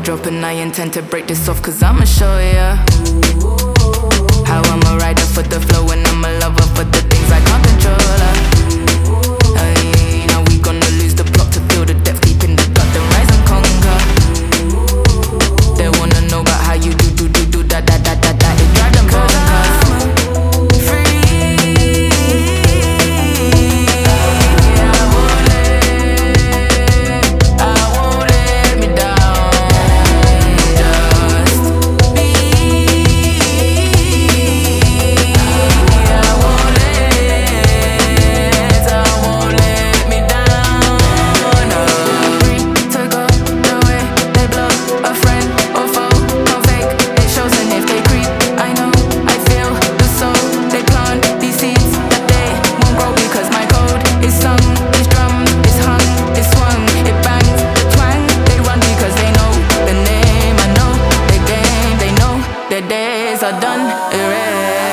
drop and I intend to break this off, cause I'ma show ya how I'm a rider for the flow and I'm a lover for the things I can't control. Ay, now we gonna lose the plot to feel the depth deep in the gut, then rise and conquer. They wanna know about how you do that, it drive them bonkers. The days are done, erased.